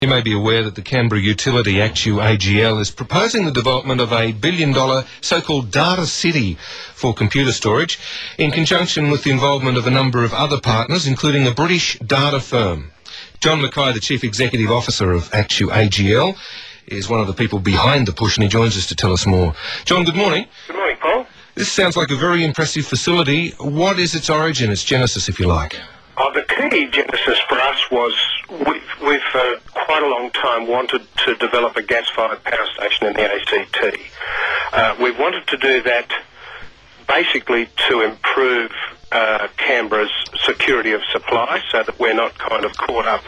You may be aware that the Canberra utility Actu-AGL is proposing the development of a $1 billion so-called data city for computer storage in conjunction with the involvement of a number of other partners, including a British data firm. John Mackay, the Chief Executive Officer of Actu-AGL, is one of the people behind the push, and he joins us to tell us more. John, good morning. Good morning, Paul. This sounds like a very impressive facility. What is its origin, its genesis, if you like? The key genesis for us was we've for quite a long time wanted to develop a gas-fired power station in the ACT. We've wanted to do that basically to improve Canberra's security of supply so that we're not kind of caught up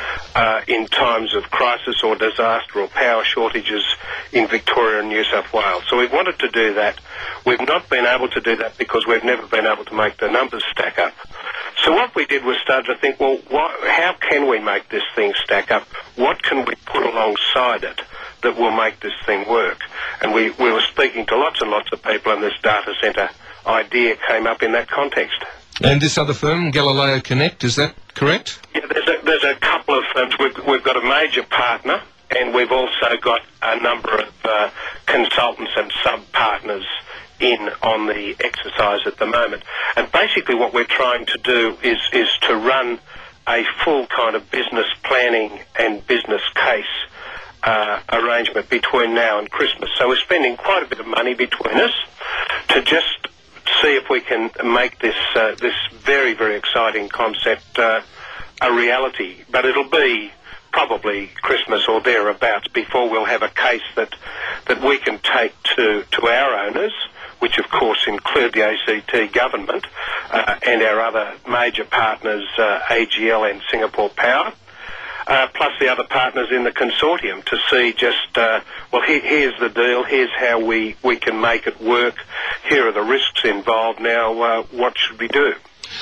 in times of crisis or disaster or power shortages in Victoria and New South Wales. So we've wanted to do that. We've not been able to do that because we've never been able to make the numbers stack up. So what we did was start to think, well, how can we make this thing stack up? What can we put alongside it that will make this thing work? And we were speaking to lots and lots of people, and this data centre idea came up in that context. And this other firm, Galileo Connect, is that correct? Yeah, there's a couple of firms. We've got a major partner, and we've also got a number of consultants and sub-partners in on the exercise at the moment. And basically what we're trying to do is to run a full kind of business planning and business case arrangement between now and Christmas. So we're spending quite a bit of money between us to just see if we can make this very, very exciting concept a reality. But it'll be probably Christmas or thereabouts before we'll have a case that we can take to our owners, which of course include the ACT government and our other major partners, AGL and Singapore Power, plus the other partners in the consortium, to see just, well, here's the deal, here's how we can make it work, here are the risks involved, now what should we do?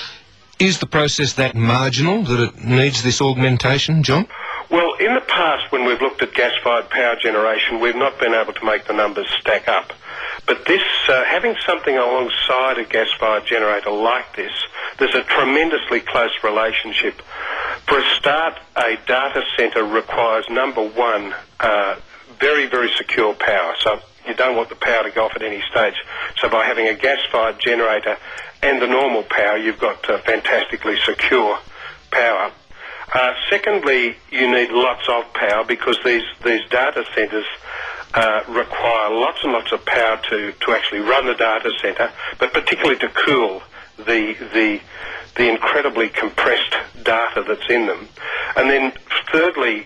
Is the process that marginal that it needs this augmentation, John? Well, in the past, when we've looked at gas-fired power generation, we've not been able to make the numbers stack up. But this, having something alongside a gas-fired generator like this, there's a tremendously close relationship. For a start, a data centre requires, number one, very, very secure power. So you don't want the power to go off at any stage. So by having a gas-fired generator and the normal power, you've got fantastically secure power. Secondly, you need lots of power because these data centres require lots and lots of power to actually run the data centre, but particularly to cool the incredibly compressed data that's in them. And then thirdly,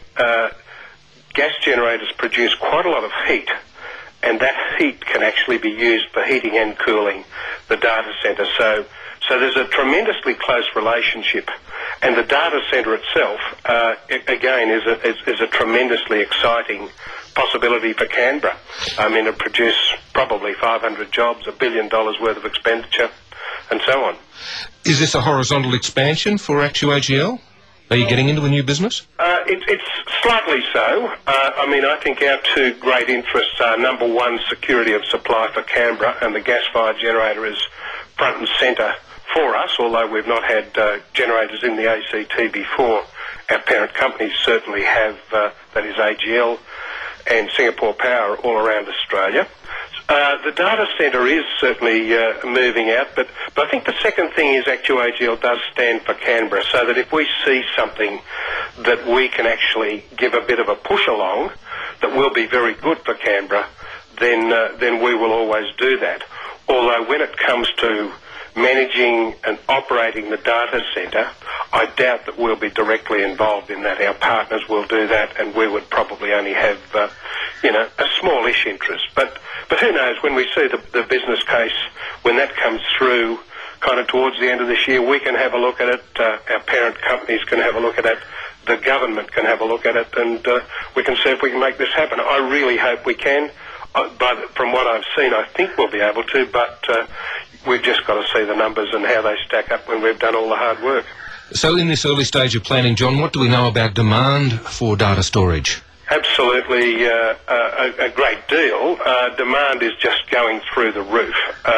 gas generators produce quite a lot of heat, and that heat can actually be used for heating and cooling the data centre. So there's a tremendously close relationship, and the data centre itself, again, is a tremendously exciting possibility for Canberra. I mean, it produce probably 500 jobs, $1 billion worth of expenditure, and so on. Is this a horizontal expansion for Actu-AGL? Are you getting into a new business? It's slightly so. I mean, I think our two great interests are, number one, security of supply for Canberra, and the gas-fired generator is front and centre for us, although we've not had generators in the ACT before. Our parent companies certainly have, that is AGL and Singapore Power, all around Australia. The data centre is certainly moving out, but I think the second thing is Actu-AGL does stand for Canberra, so that if we see something that we can actually give a bit of a push along that will be very good for Canberra, then we will always do that. Although when it comes to managing and operating the data centre, I doubt that we'll be directly involved in that. Our partners will do that, and we would probably only have, a smallish interest. But who knows, when we see the business case, when that comes through kind of towards the end of this year, we can have a look at it, our parent companies can have a look at it, the government can have a look at it, and we can see if we can make this happen. I really hope we can. But from what I've seen, I think we'll be able to, but we've just got to see the numbers and how they stack up when we've done all the hard work. So in this early stage of planning, John, what do we know about demand for data storage? Absolutely a great deal. Demand is just going through the roof.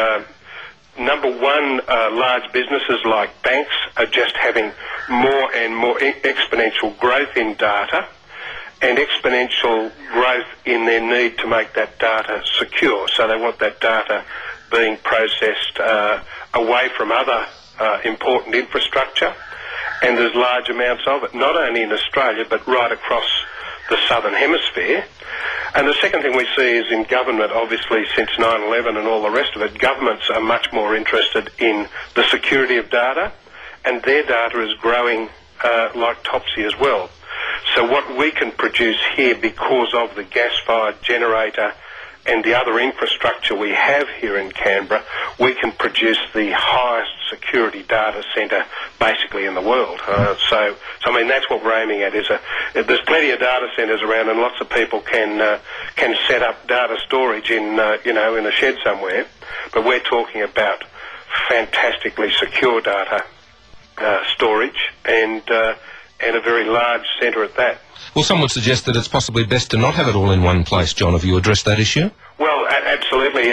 Number one, large businesses like banks are just having more and more exponential growth in data. and exponential growth in their need to make that data secure. So they want that data being processed away from other important infrastructure, and there's large amounts of it, not only in Australia but right across the southern hemisphere. And the second thing we see is in government, obviously since 9/11 and all the rest of it, governments are much more interested in the security of data, and their data is growing like topsy as well. So what we can produce here, because of the gas-fired generator and the other infrastructure we have here in Canberra, we can produce the highest security data centre basically in the world. So I mean, that's what we're aiming at. There's plenty of data centres around, and lots of people can set up data storage in in a shed somewhere. But we're talking about fantastically secure data storage, and a very large centre at that. Well, some would suggest that it's possibly best to not have it all in one place. John, have you addressed that issue? Well, absolutely,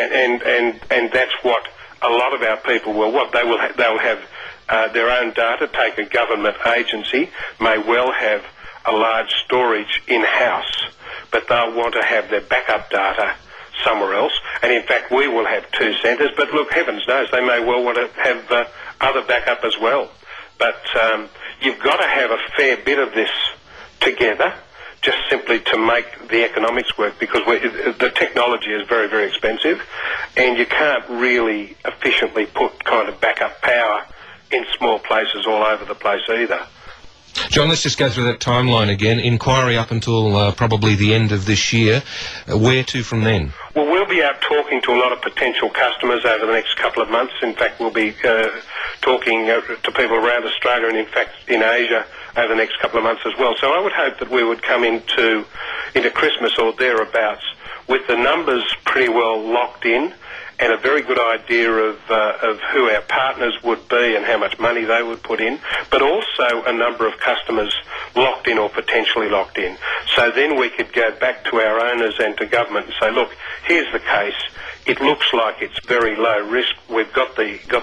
and that's what a lot of our people will want. They'll have their own data. Take a government agency, may well have a large storage in-house, but they'll want to have their backup data somewhere else. And in fact, we will have two centres, but look, heavens knows, they may well want to have other backup as well. But you've got to have a fair bit of this together, just simply to make the economics work, because the technology is very, very expensive, and you can't really efficiently put kind of backup power in small places all over the place either. John, let's just go through that timeline again. Inquiry up until probably the end of this year. Where to from then? Well, we'll be out talking to a lot of potential customers over the next couple of months. In fact, we'll be talking to people around Australia and, in fact, in Asia over the next couple of months as well. So I would hope that we would come into Christmas or thereabouts with the numbers pretty well locked in, and a very good idea of who our partners would be and how much money they would put in, but also a number of customers locked in or potentially locked in. So then we could go back to our owners and to government and say, look, here's the case. It looks like it's very low risk. We've got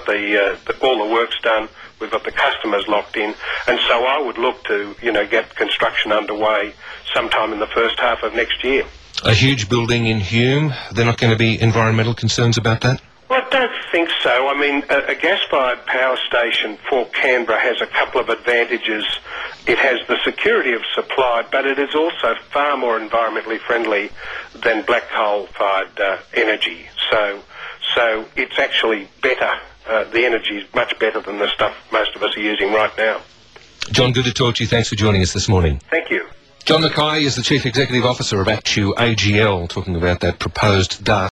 all the work's done. We've got the customers locked in, and so I would look to get construction underway sometime in the first half of next year. A huge building in Hume. They're not going to be environmental concerns about that? Well, I don't think so. I mean, a gas-fired power station for Canberra has a couple of advantages. It has the security of supply, but it is also far more environmentally friendly than black coal-fired energy. So it's actually better. The energy is much better than the stuff most of us are using right now. John, good to talk to you. Thanks for joining us this morning. Thank you. John Mackay is the Chief Executive Officer of Actu AGL, talking about that proposed data